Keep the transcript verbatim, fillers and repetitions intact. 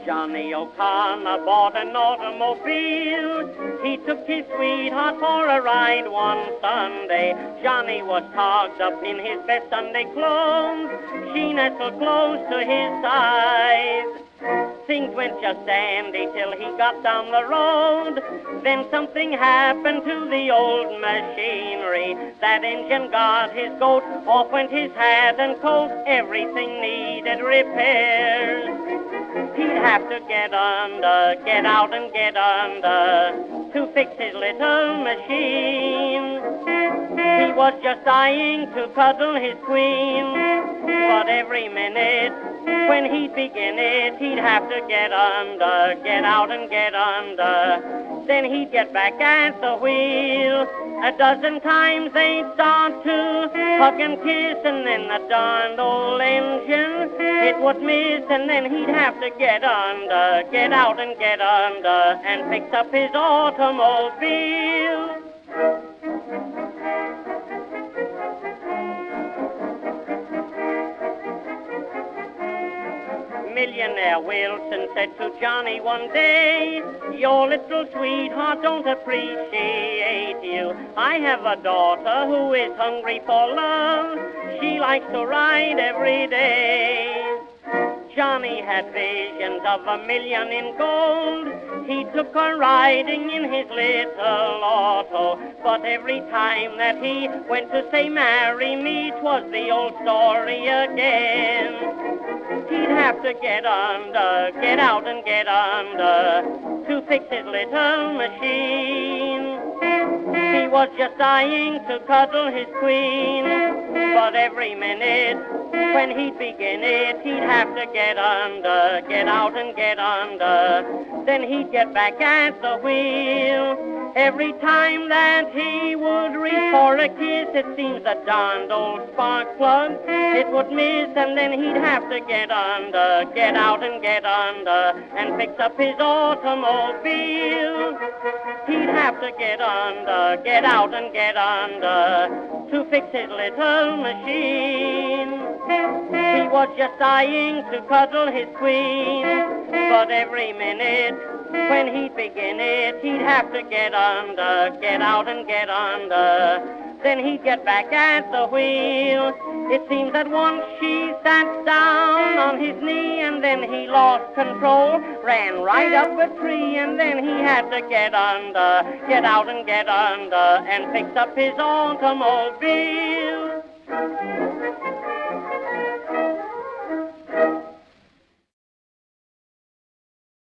Johnny O'Connor bought an automobile. He took his sweetheart for a ride one Sunday. Johnny was togged up in his best Sunday clothes. She nestled close to his side. Things went just dandy till he got down the road. Then something happened to the old machinery. That engine got his goat, off went his hat and coat. Everything needed repairs. He'd have to get under, get out and get under to fix his little machine. He was just dying to cuddle his queen, but every minute when he'd begin it, he'd have to get under, get out and get under. Then he'd get back at the wheel. A dozen times they'd start to hug and kiss, and then the darned old engine, it would miss, and then he'd have to get under, get out and get under, and fix up his automobile. Millionaire Wilson said to Johnny one day, "Your little sweetheart don't appreciate you. I have a daughter who is hungry for love. She likes to ride every day." Johnny had visions of a million in gold. He took her riding in his little auto, but every time that he went to say marry me, 'twas the old story again. He'd have to get under, get out and get under to fix his little machine. He was just dying to cuddle his queen, but every minute when he'd begin it, he'd have to get under, get out and get under. Then he'd get back at the wheel. Every time that he would reach for a kiss, it seems the darned old spark plug, it would miss, and then he'd have to get under, get out and get under, and fix up his automobile. He'd have to get under, get out and get under to fix his little machine. He was just dying to cuddle his queen, but every minute when he'd begin it, he'd have to get under, get out and get under. Then he'd get back at the wheel. It seems that once she sat down on his knee, and then he lost control, ran right up a tree, and then he had to get under, get out and get under, and fix up his automobile.